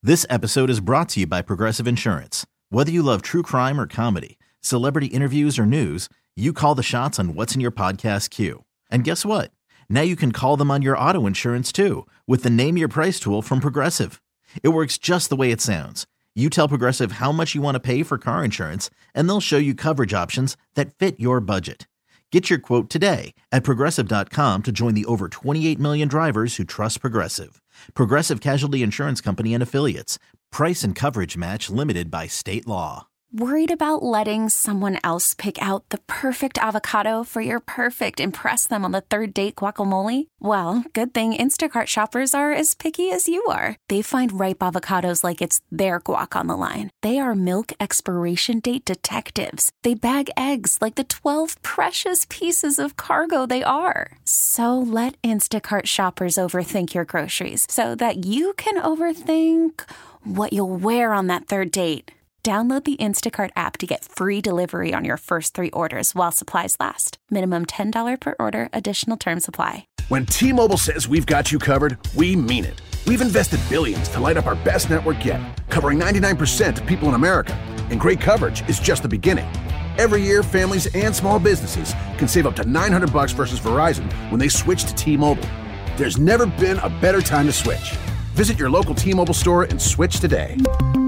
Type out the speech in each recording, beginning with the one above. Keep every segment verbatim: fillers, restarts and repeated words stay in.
This episode is brought to you by Progressive Insurance. Whether you love true crime or comedy, celebrity interviews or news, you call the shots on what's in your podcast queue. And guess what? Now you can call them on your auto insurance too with the Name Your Price tool from Progressive. It works just the way it sounds. You tell Progressive how much you want to pay for car insurance, and they'll show you coverage options that fit your budget. Get your quote today at Progressive dot com to join the over twenty-eight million drivers who trust Progressive. Progressive Casualty Insurance Company and Affiliates. Price and coverage match limited by state law. Worried about letting someone else pick out the perfect avocado for your perfect impress them on the third date guacamole? Well, good thing Instacart shoppers are as picky as you are. They find ripe avocados like it's their guac on the line. They are milk expiration date detectives. They bag eggs like the twelve precious pieces of cargo they are. So let Instacart shoppers overthink your groceries so that you can overthink what you'll wear on that third date. Download the Instacart app to get free delivery on your first three orders while supplies last. Minimum ten dollars per order. Additional terms apply. When T-Mobile says we've got you covered, we mean it. We've invested billions to light up our best network yet, covering ninety-nine percent of people in America. And great coverage is just the beginning. Every year, families and small businesses can save up to nine hundred bucks versus Verizon when they switch to T-Mobile. There's never been a better time to switch. Visit your local T-Mobile store and switch today.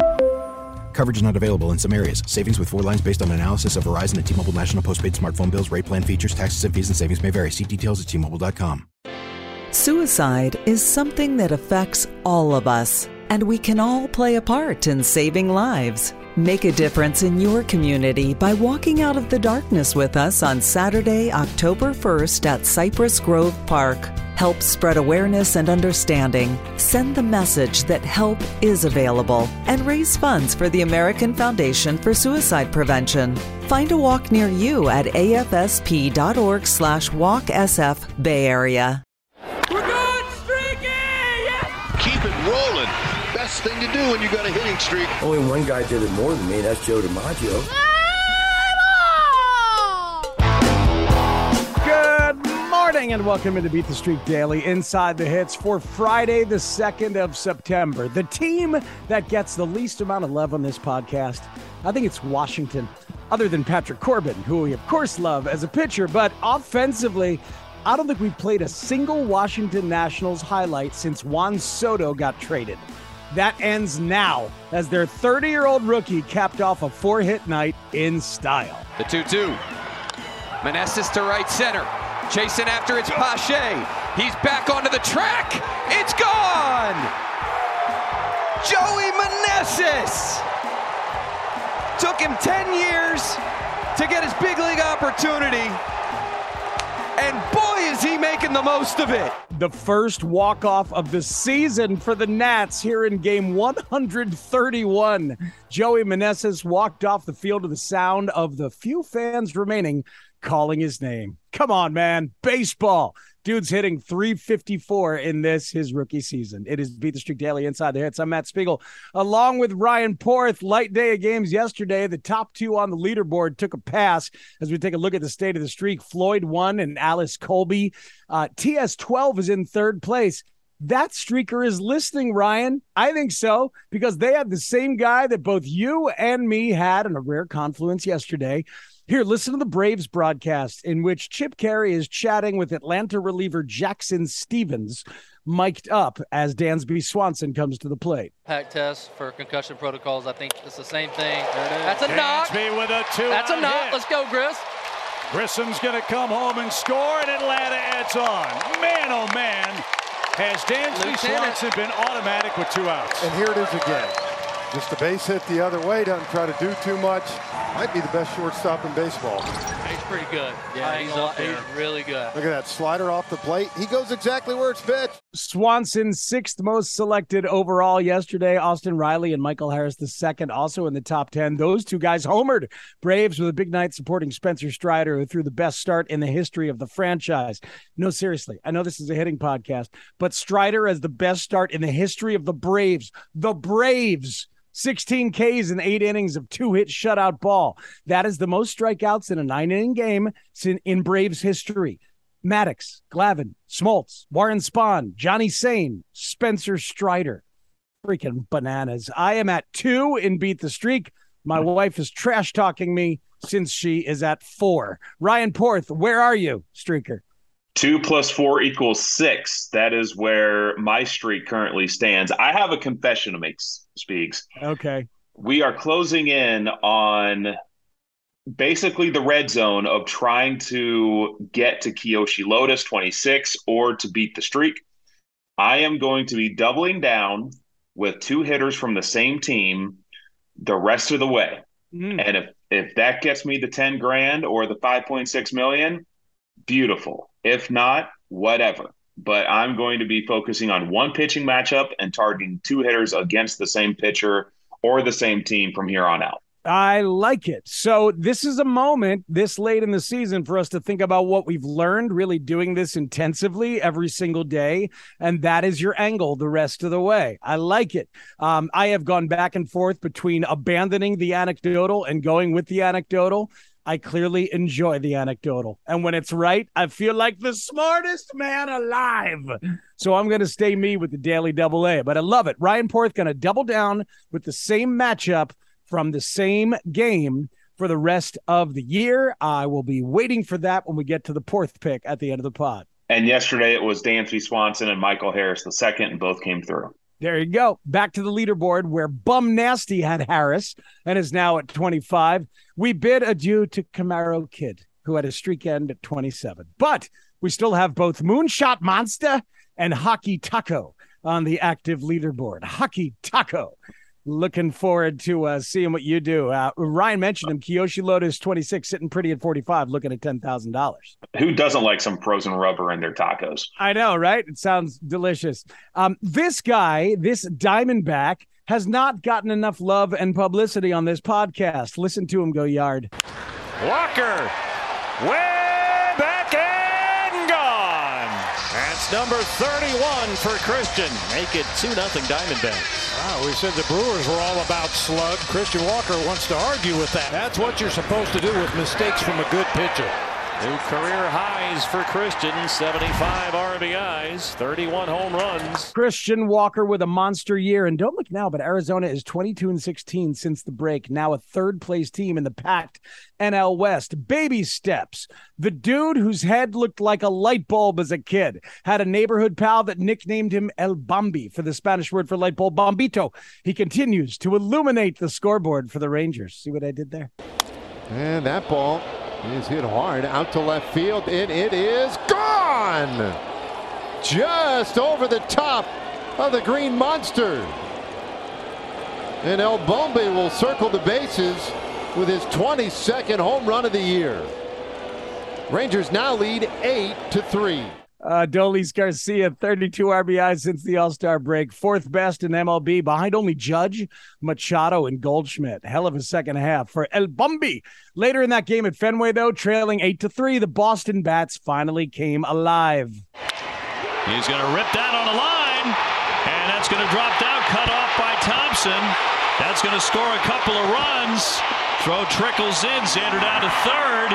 Coverage not available in some areas. Savings with four lines based on analysis of Verizon and T-Mobile National postpaid smartphone bills. Rate plan features, taxes, and fees and savings may vary. See details at T Mobile dot com. Suicide is something that affects all of us, and we can all play a part in saving lives. Make a difference in your community by walking out of the darkness with us on Saturday, October first at Cypress Grove Park. Help spread awareness and understanding. Send the message that help is available and raise funds for the American Foundation for Suicide Prevention. Find a walk near you at afsp.org slash walksf Bay Area. We're good, streaky! Yeah! Keep it rolling. Best thing to do when you got a hitting streak. Only one guy did it more than me. That's Joe DiMaggio. Good morning and welcome into Beat the Streak Daily Inside the Hits for Friday, the second of September. The team that gets the least amount of love on this podcast, I think it's Washington, other than Patrick Corbin, who we of course love as a pitcher, but offensively, I don't think we've played a single Washington Nationals highlight since Juan Soto got traded. That ends now as their thirty-year-old rookie capped off a four-hit night in style. The two two. Meneses to right center. Chasing after it's Pache. He's back onto the track. It's gone! Joey Meneses! Took him ten years to get his big league opportunity. And boy, is he making the most of it. The first walk-off of the season for the Nats here in game one hundred thirty-one. Joey Meneses walked off the field to the sound of the few fans remaining calling his name. Come on, man. Baseball. Dude's hitting three fifty-four in this, his rookie season. It is Beat the Streak Daily Inside the Hits. I'm Matt Spiegel, along with Ryan Porth. Light day of games yesterday. The top two on the leaderboard took a pass as we take a look at the state of the streak. Floyd won and Alice Colby. Uh, T S twelve is in third place. That streaker is listening, Ryan. I think so, because they had the same guy that both you and me had in a rare confluence yesterday. Here, listen to the Braves broadcast in which Chip Caray is chatting with Atlanta reliever Jackson Stevens, mic'd up as Dansby Swanson comes to the plate. Pack test for concussion protocols. I think it's the same thing. That's a knock. Dansby with a two. That's a knock. Hit. Let's go, Gris. Grissom's going to come home and score, and Atlanta adds on. Man, oh man, has Dansby Swanson been automatic with two outs. And here it is again. Just a base hit the other way, doesn't try to do too much. Might be the best shortstop in baseball. He's pretty good. Yeah, he's up there. He's really good. Look at that slider off the plate. He goes exactly where it's pitched. Swanson, sixth most selected overall yesterday. Austin Riley and Michael Harris, the second, also in the top ten. Those two guys homered. Braves with a big night supporting Spencer Strider, who threw the best start in the history of the franchise. No, seriously, I know this is a hitting podcast, but Strider as the best start in the history of the Braves. The Braves. sixteen Ks in eight innings of two-hit shutout ball. That is the most strikeouts in a nine-inning game in Braves history. Maddox, Glavine, Smoltz, Warren Spahn, Johnny Sain, Spencer Strider. Freaking bananas. I am at two in Beat the Streak. My wife is trash talking me since she is at four. Ryan Porth, where are you, Streaker? Two plus four equals six. That is where my streak currently stands. I have a confession to make, Speaks. Okay. We are closing in on basically the red zone of trying to get to Kiyoshi Lotus twenty-six or to beat the streak. I am going to be doubling down with two hitters from the same team the rest of the way. Mm. And if, if that gets me the ten grand or the five point six million, beautiful. If not, whatever. But I'm going to be focusing on one pitching matchup and targeting two hitters against the same pitcher or the same team from here on out. I like it. So this is a moment this late in the season for us to think about what we've learned, really doing this intensively every single day. And that is your angle the rest of the way. I like it. Um, I have gone back and forth between abandoning the anecdotal and going with the anecdotal. I clearly enjoy the anecdotal. And when it's right, I feel like the smartest man alive. So I'm going to stay me with the Daily Double A. But I love it. Ryan Porth going to double down with the same matchup from the same game for the rest of the year. I will be waiting for that when we get to the Porth pick at the end of the pod. And yesterday it was Dansby Swanson and Michael Harris the second, and both came through. There you go. Back to the leaderboard where Bum Nasty had Harris and is now at twenty-five. We bid adieu to Camaro Kid, who had a streak end at twenty-seven. But we still have both Moonshot Monster and Hockey Taco on the active leaderboard. Hockey Taco. Looking forward to uh, seeing what you do. Uh, Ryan mentioned him. Kiyoshi Lotus twenty-six, sitting pretty at forty-five, looking at ten thousand dollars. Who doesn't like some frozen rubber in their tacos? I know, right? It sounds delicious. Um, this guy, this Diamondback, has not gotten enough love and publicity on this podcast. Listen to him go yard. Walker, way back and gone. That's number thirty-one for Christian. Make it two nothing Diamondbacks. Wow, we said the Brewers were all about slug. Christian Walker wants to argue with that. That's what you're supposed to do with mistakes from a good pitcher. New career highs for Christian, seventy-five R B Is, thirty-one home runs. Christian Walker with a monster year. And don't look now, but Arizona is twenty-two and sixteen since the break. Now a third place team in the packed N L West. Baby steps. The dude whose head looked like a light bulb as a kid had a neighborhood pal that nicknamed him El Bombi for the Spanish word for light bulb, Bombito. He continues to illuminate the scoreboard for the Rangers. See what I did there? And that ball is hit hard out to left field, and it is gone! Just over the top of the Green Monster. And El Bombi will circle the bases with his twenty-second home run of the year. Rangers now lead eight to three. Uh, Dolis Garcia, thirty-two R B Is since the All-Star break. Fourth best in M L B, behind only Judge, Machado, and Goldschmidt. Hell of a second half for El Bombi. Later in that game at Fenway, though, trailing eight to three, the Boston Bats finally came alive. He's going to rip that on the line, and that's going to drop down, cut off by Thompson. That's going to score a couple of runs. Throw trickles in, Xander down to third.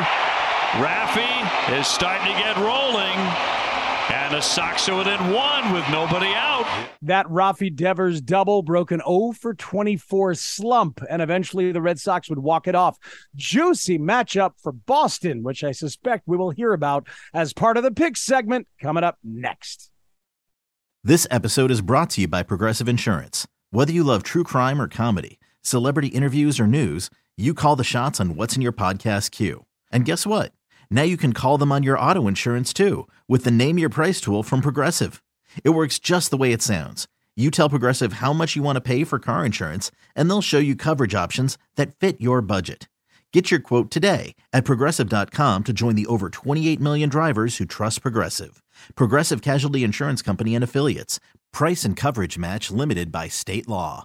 Raffy is starting to get rolling. And the Sox are within one with nobody out. That Rafi Devers double broke an oh for twenty-four slump, and eventually the Red Sox would walk it off. Juicy matchup for Boston, which I suspect we will hear about as part of the pick segment coming up next. This episode is brought to you by Progressive Insurance. Whether you love true crime or comedy, celebrity interviews or news, you call the shots on what's in your podcast queue. And guess what? Now you can call them on your auto insurance too with the Name Your Price tool from Progressive. It works just the way it sounds. You tell Progressive how much you want to pay for car insurance, and they'll show you coverage options that fit your budget. Get your quote today at Progressive dot com to join the over twenty-eight million drivers who trust Progressive. Progressive Casualty Insurance Company and Affiliates. Price and coverage match limited by state law.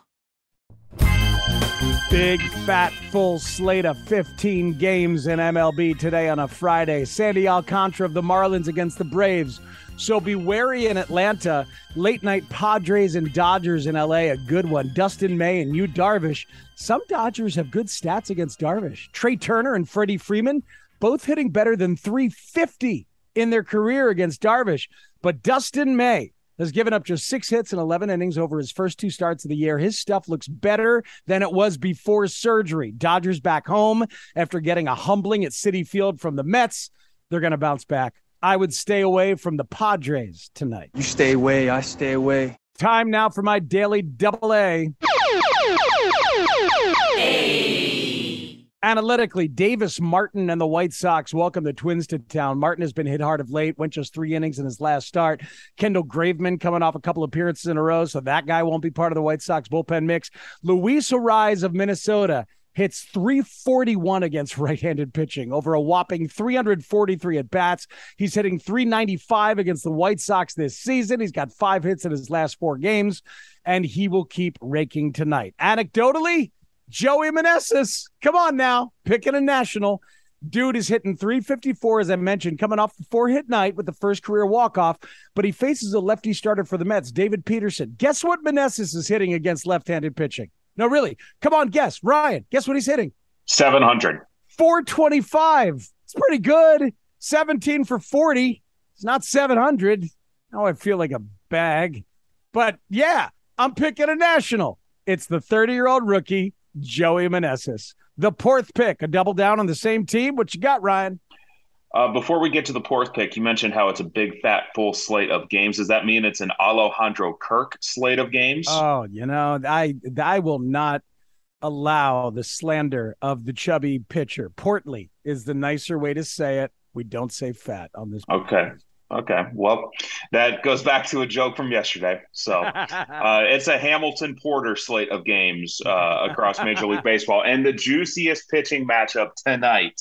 Big, fat, full slate of fifteen games in M L B today on a Friday. Sandy Alcantara of the Marlins against the Braves. So be wary in Atlanta. Late night Padres and Dodgers in L A, a good one. Dustin May and Yu Darvish. Some Dodgers have good stats against Darvish. Trey Turner and Freddie Freeman, both hitting better than three fifty in their career against Darvish. But Dustin May has given up just six hits and eleven innings over his first two starts of the year. His stuff looks better than it was before surgery. Dodgers back home after getting a humbling at Citi Field from the Mets. They're going to bounce back. I would stay away from the Padres tonight. You stay away, I stay away. Time now for my daily double A. Analytically, Davis Martin and the White Sox welcome the Twins to town. Martin has been hit hard of late, went just three innings in his last start. Kendall Graveman coming off a couple appearances in a row, so that guy won't be part of the White Sox bullpen mix. Luis Arraez of Minnesota hits three forty-one against right-handed pitching over a whopping three forty-three at-bats. He's hitting three ninety-five against the White Sox this season. He's got five hits in his last four games, and he will keep raking tonight. Anecdotally, Joey Meneses, come on now, picking a national. Dude is hitting three fifty-four, as I mentioned, coming off the four-hit night with the first career walk-off, but he faces a lefty starter for the Mets, David Peterson. Guess what Meneses is hitting against left-handed pitching? No, really. Come on, guess. Ryan, guess what he's hitting? seven hundred. four twenty-five. It's pretty good. seventeen for forty. It's not seven hundred. Now I feel like a bag. But, yeah, I'm picking a national. It's the thirty-year-old rookie, Joey Meneses. The fourth pick, a double down on the same team. What you got, Ryan? Uh, before we get to the fourth pick, you mentioned how it's a big, fat, full slate of games. Does that mean it's an Alejandro Kirk slate of games? Oh, you know, I I will not allow the slander of the chubby pitcher. Portly is the nicer way to say it. We don't say fat on this. Okay. Okay. Well, that goes back to a joke from yesterday. So uh, it's a Hamilton Porter slate of games uh, across Major League Baseball. And the juiciest pitching matchup tonight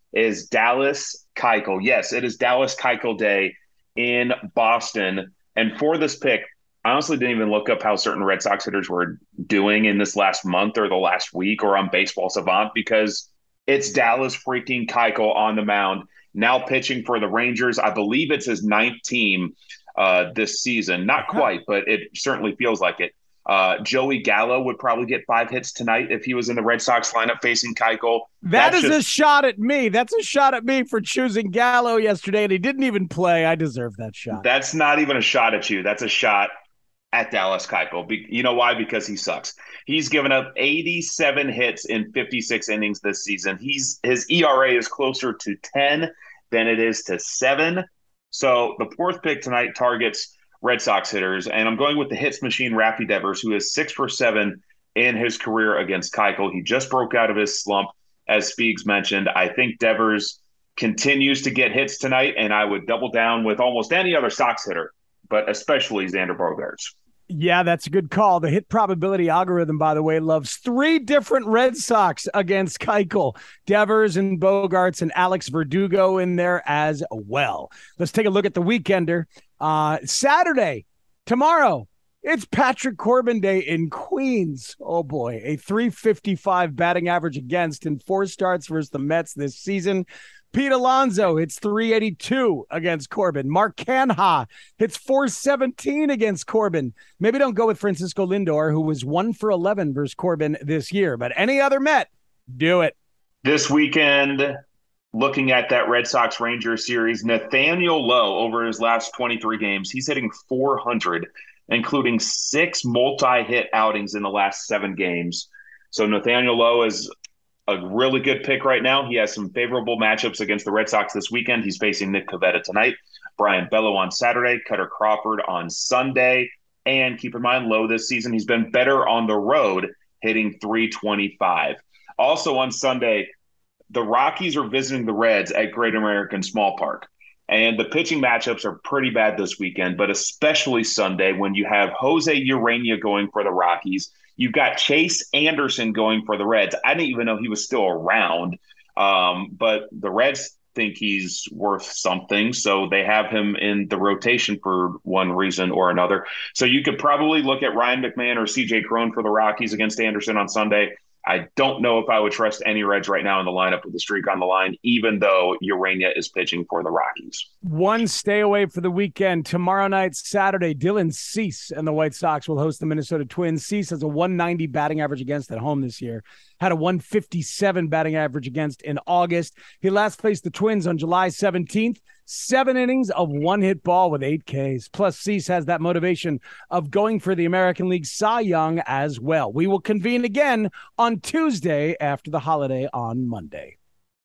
is Dallas Keuchel. Yes, it is Dallas Keuchel Day in Boston. And for this pick, I honestly didn't even look up how certain Red Sox hitters were doing in this last month or the last week or on Baseball Savant, because it's Dallas freaking Keuchel on the mound, now pitching for the Rangers. I believe it's his ninth team uh, this season. Not quite, but it certainly feels like it. Uh, Joey Gallo would probably get five hits tonight if he was in the Red Sox lineup facing Keuchel. That That's is just, a shot at me. That's a shot at me for choosing Gallo yesterday, and he didn't even play. I deserve that shot. That's not even a shot at you. That's a shot at Dallas Keuchel. Be- you know why? Because he sucks. He's given up eighty-seven hits in fifty-six innings this season. He's his E R A is closer to ten than it is to seven. So the fourth pick tonight targets Red Sox hitters, and I'm going with the hits machine, Raffy Devers, who is six for seven in his career against Keuchel. He just broke out of his slump, as Speegs mentioned. I think Devers continues to get hits tonight, and I would double down with almost any other Sox hitter, but especially Xander Bogaerts. Yeah, that's a good call. The hit probability algorithm, by the way, loves three different Red Sox against Keuchel. Devers and Bogaerts and Alex Verdugo in there as well. Let's take a look at the weekender. Uh, Saturday, tomorrow, it's Patrick Corbin Day in Queens. Oh, boy, a three fifty-five batting average against in four starts versus the Mets this season. Pete Alonso hits three eighty-two against Corbin. Mark Canha hits four seventeen against Corbin. Maybe don't go with Francisco Lindor, who was one for eleven versus Corbin this year, but any other Met, do it. This weekend, looking at that Red Sox-Rangers series, Nathaniel Lowe, over his last twenty-three games, he's hitting four hundred, including six multi-hit outings in the last seven games. So Nathaniel Lowe is a really good pick right now. He has some favorable matchups against the Red Sox this weekend. He's facing Nick Pivetta tonight, Brian Bello on Saturday, Cutter Crawford on Sunday. And keep in mind, Lowe this season, he's been better on the road, hitting three twenty-five. Also on Sunday, the Rockies are visiting the Reds at Great American Small Park. And the pitching matchups are pretty bad this weekend, but especially Sunday when you have Jose Urania going for the Rockies. You've got Chase Anderson going for the Reds. I didn't even know he was still around, um, but the Reds think he's worth something, so they have him in the rotation for one reason or another. So you could probably look at Ryan McMahon or C J Cron for the Rockies against Anderson on Sunday. I don't know if I would trust any Reds right now in the lineup with the streak on the line, even though Urania is pitching for the Rockies. One stay away for the weekend. Tomorrow night, Saturday, Dylan Cease and the White Sox will host the Minnesota Twins. Cease has a one ninety batting average against at home this year. Had a one fifty-seven batting average against in August. He last faced the Twins on July seventeenth. Seven innings of one-hit ball with eight Ks. Plus, Cease has that motivation of going for the American League Cy Young as well. We will convene again on Tuesday after the holiday on Monday.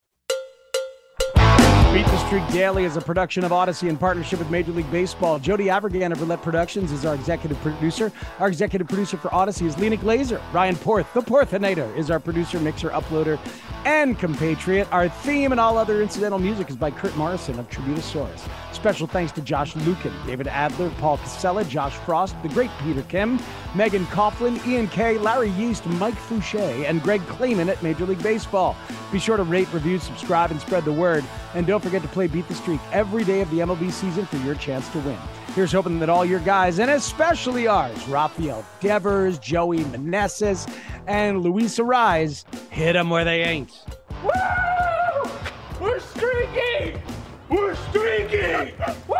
Beat the Streak Daily is a production of Odyssey in partnership with Major League Baseball. Jody Avergan of Roulette Productions is our executive producer. Our executive producer for Odyssey is Lena Glazer. Ryan Porth, the Porthinator, is our producer, mixer, uploader, and compatriot. Our theme and all other incidental music is by Kurt Morrison of Tributosaurus. Special thanks to Josh Lukin, David Adler, Paul Casella, Josh Frost, the great Peter Kim, Megan Coughlin, Ian Kay, Larry Yeast, Mike Fouché, and Greg Clayman at Major League Baseball. Be sure to rate, review, subscribe, and spread the word. And don't forget to play Beat the Streak every day of the M L B season for your chance to win. Here's hoping that all your guys, and especially ours, Rafael Devers, Joey Meneses, and Luis Arraez, hit them where they ain't. Woo! We're streaking! We're streaking! Woo!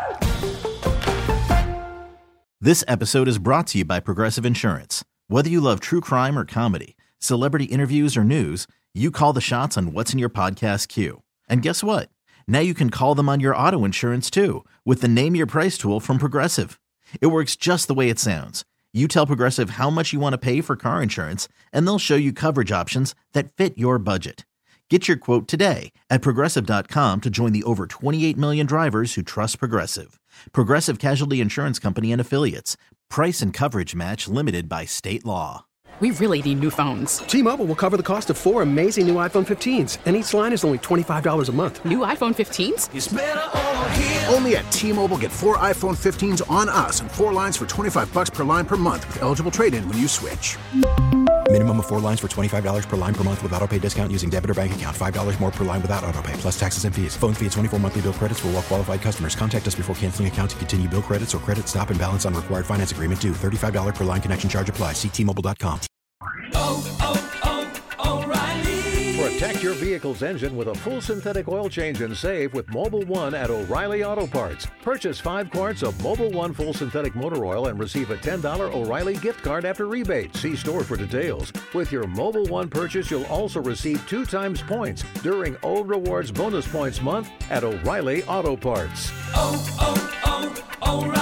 This episode is brought to you by Progressive Insurance. Whether you love true crime or comedy, celebrity interviews or news, you call the shots on what's in your podcast queue. And guess what? Now you can call them on your auto insurance too with the Name Your Price tool from Progressive. It works just the way it sounds. You tell Progressive how much you want to pay for car insurance, and they'll show you coverage options that fit your budget. Get your quote today at Progressive dot com to join the over twenty-eight million drivers who trust Progressive. Progressive Casualty Insurance Company and Affiliates. Price and coverage match limited by state law. We really need new phones. T-Mobile will cover the cost of four amazing new iPhone fifteens, and each line is only twenty-five dollars a month. New iPhone fifteens? It's better over here. Only at T-Mobile, get four iPhone fifteens on us and four lines for twenty-five bucks per line per month with eligible trade-in when you switch. Minimum of four lines for twenty-five dollars per line per month with autopay discount using debit or bank account. five dollars more per line without autopay, plus taxes and fees. Phone fee at twenty-four monthly bill credits for well-qualified customers. Contact us before canceling account to continue bill credits or credit stop and balance on required finance agreement due. thirty-five dollars per line connection charge applies. See T Mobile dot com. Oh, oh, oh, O'Reilly. Protect your vehicle's engine with a full synthetic oil change and save with Mobil one at O'Reilly Auto Parts. Purchase five quarts of Mobil one full synthetic motor oil and receive a ten dollars O'Reilly gift card after rebate. See store for details. With your Mobil one purchase, you'll also receive two times points during O Rewards Bonus Points Month at O'Reilly Auto Parts. Oh, oh, oh, O'Reilly.